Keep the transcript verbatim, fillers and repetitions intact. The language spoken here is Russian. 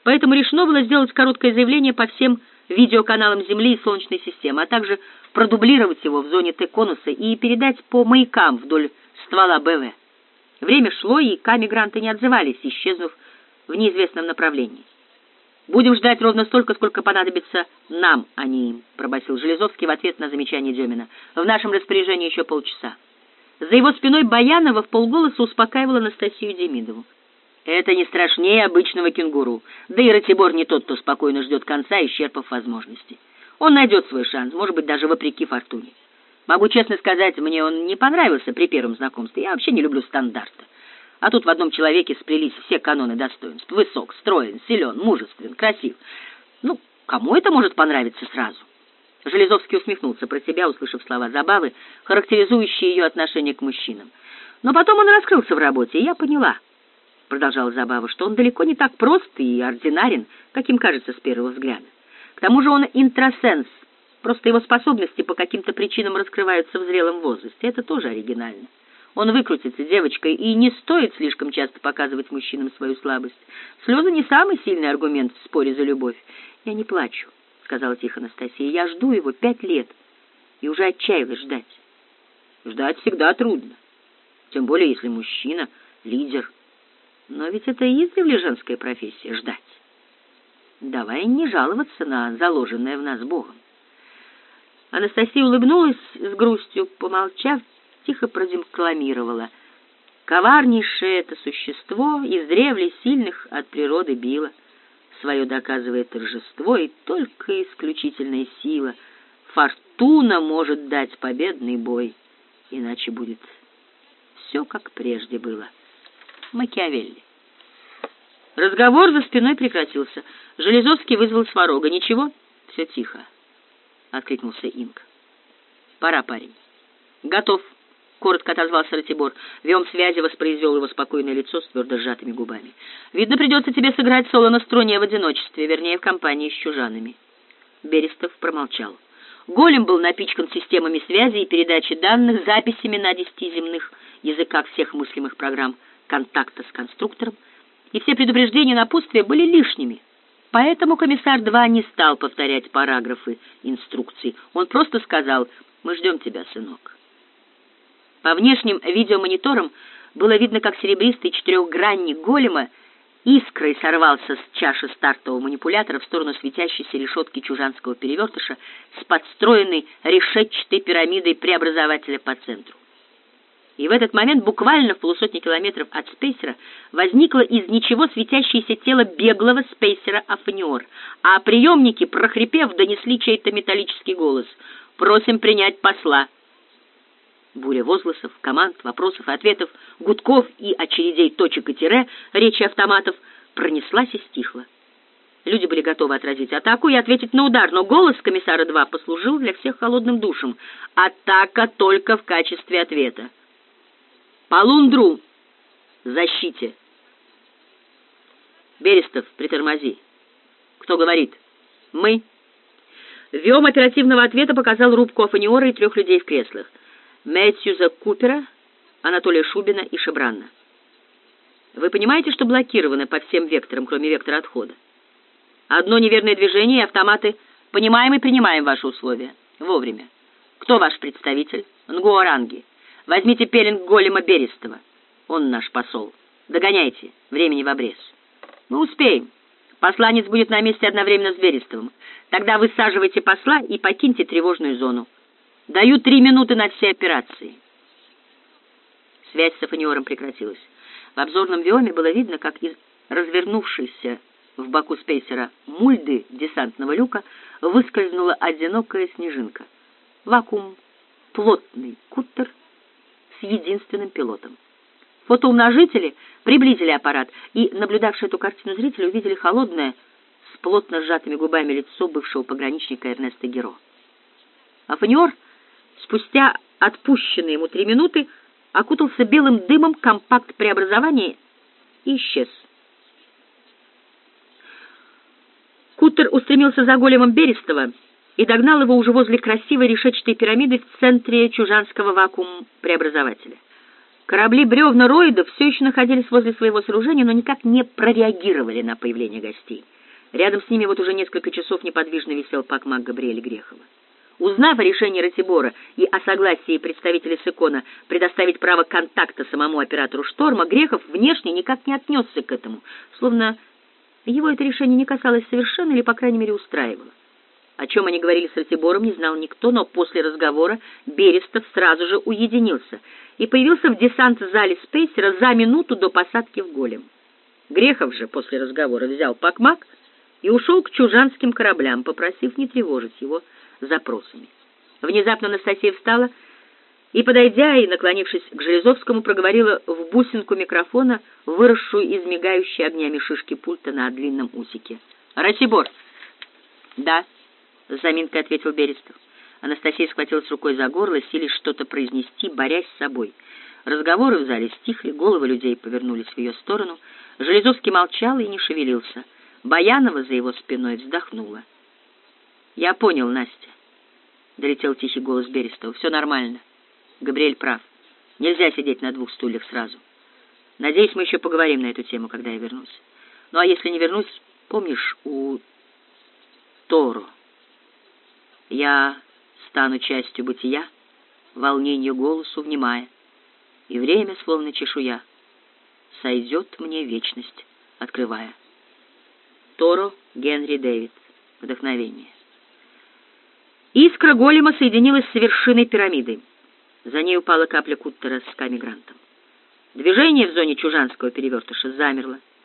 Поэтому решено было сделать короткое заявление по всем видеоканалам Земли и Солнечной системы, а также продублировать его в зоне Т-конуса и передать по маякам вдоль ствола БВ. Время шло, и К-мигранты не отзывались, исчезнув в неизвестном направлении. «Будем ждать ровно столько, сколько понадобится нам, а не им», — пробасил Железовский в ответ на замечание Демина. «В нашем распоряжении еще полчаса». За его спиной Баянова вполголоса успокаивала Анастасию Демидову. «Это не страшнее обычного кенгуру. Да и Ратибор не тот, кто спокойно ждет конца, исчерпав возможности. Он найдет свой шанс, может быть, даже вопреки фортуне. Могу честно сказать, мне он не понравился при первом знакомстве. Я вообще не люблю стандарта. А тут в одном человеке сплелись все каноны достоинств. Высок, строен, силен, мужествен, красив. Ну, кому это может понравиться сразу?» Железовский усмехнулся про себя, услышав слова Забавы, характеризующие ее отношение к мужчинам. «Но потом он раскрылся в работе, и я поняла», — продолжала Забава, «что он далеко не так прост и ординарен, каким кажется с первого взгляда. К тому же он интросенс, просто его способности по каким-то причинам раскрываются в зрелом возрасте. Это тоже оригинально. Он выкрутится девочкой, и не стоит слишком часто показывать мужчинам свою слабость. Слезы не самый сильный аргумент в споре за любовь. Я не плачу», — сказала тихо Анастасия. «Я жду его пять лет, и уже отчаялась ждать». «Ждать всегда трудно, тем более если мужчина — лидер. Но ведь это издревле женская профессия — ждать. Давай не жаловаться на заложенное в нас Богом». Анастасия улыбнулась с грустью, помолчав, тихо продекламировала: «Коварнейшее это существо издревле сильных от природы било. Свое доказывает торжество, и только исключительная сила, фортуна может дать победный бой, иначе будет все, как прежде было». Макиавелли. Разговор за спиной прекратился. Железовский вызвал Сварога. «Ничего?» «Все тихо», — откликнулся Инк. «Пора, парень». «Готов», — коротко отозвался Ратибор. Виом связи воспроизвел его спокойное лицо с твердо сжатыми губами. «Видно, придется тебе сыграть соло на струне в одиночестве, вернее, в компании с чужанами». Берестов промолчал. Голем был напичкан системами связи и передачи данных, записями на десяти земных языках всех мыслимых программ контакта с конструктором, и все предупреждения напутствия были лишними. Поэтому комиссар-два не стал повторять параграфы инструкций. Он просто сказал: «Мы ждем тебя, сынок». По внешним видеомониторам было видно, как серебристый четырехгранник голема искрой сорвался с чаши стартового манипулятора в сторону светящейся решетки чужанского перевертыша с подстроенной решетчатой пирамидой преобразователя по центру. И в этот момент буквально в полусотни километров от спейсера возникло из ничего светящееся тело беглого спейсера Афаниор, а приемники, прохрипев, донесли чей-то металлический голос: «Просим принять посла». Буря возгласов, команд, вопросов и ответов, гудков и очередей точек и тире, речи автоматов пронеслась и стихла. Люди были готовы отразить атаку и ответить на удар, но голос комиссара-два послужил для всех холодным душем. Атака только в качестве ответа. «По Лундру! Защите!» «Берестов, притормози!» «Кто говорит?» «Мы!» Виом оперативного ответа показал рубку Афаниора и трех людей в креслах: Мэтьюза Купера, Анатолия Шубина и Шебранна. «Вы понимаете, что блокированы по всем векторам, кроме вектора отхода? Одно неверное движение, и автоматы... Понимаем и принимаем ваши условия. Вовремя. Кто ваш представитель?» «Нгуаранги. Возьмите пеленг голема Берестова. Он наш посол. Догоняйте. Времени в обрез». «Мы успеем. Посланец будет на месте одновременно с Берестовым. Тогда высаживайте посла и покиньте тревожную зону. Даю три минуты на все операции». Связь с Афаниором прекратилась. В обзорном виоме было видно, как из развернувшейся в боку спейсера мульды десантного люка выскользнула одинокая снежинка. Вакуум, плотный куттер с единственным пилотом. Фотоумножители приблизили аппарат, и наблюдавшие эту картину зрители увидели холодное, с плотно сжатыми губами лицо бывшего пограничника Эрнеста Геро. Афаниор, спустя отпущенные ему три минуты, окутался белым дымом компакт-преобразования и исчез. Куттер устремился за големом Берестова и догнал его уже возле красивой решетчатой пирамиды в центре чужанского вакуум-преобразователя. Корабли-бревна Роидов все еще находились возле своего сооружения, но никак не прореагировали на появление гостей. Рядом с ними вот уже несколько часов неподвижно висел Пак-Мак Габриэля Грехова. Узнав о решении Ратибора и о согласии представителей Секона предоставить право контакта самому оператору «Шторма», Грехов внешне никак не отнесся к этому, словно его это решение не касалось совершенно или, по крайней мере, устраивало. О чем они говорили с Ратибором, не знал никто, но после разговора Берестов сразу же уединился и появился в десант-зале Спейсера за минуту до посадки в Голем. Грехов же после разговора взял Пак-Мак и ушел к чужанским кораблям, попросив не тревожить его запросами. Внезапно Настасья встала и, подойдя и наклонившись к Железовскому, проговорила в бусинку микрофона, выросшую из мигающей огнями шишки пульта на длинном усике. «Ратибор!» «Да», — с заминкой ответил Берестов. Анастасия схватилась рукой за горло, силясь что-то произнести, борясь с собой. Разговоры в зале стихли, головы людей повернулись в ее сторону. Железовский молчал и не шевелился. Баянова за его спиной вздохнула. «Я понял, Настя», — долетел тихий голос Берестова. «Все нормально. Габриэль прав. Нельзя сидеть на двух стульях сразу. Надеюсь, мы еще поговорим на эту тему, когда я вернусь. Ну, а если не вернусь, помнишь, у Торо я стану частью бытия, волнению голосу внимая, и время, словно чешуя, сойдет мне вечность, открывая». Торо, Генри Дэвид. Вдохновение. Искра голема соединилась с вершиной пирамиды. За ней упала капля куттера с камигрантом. Движение в зоне чужанского перевертыша замерло.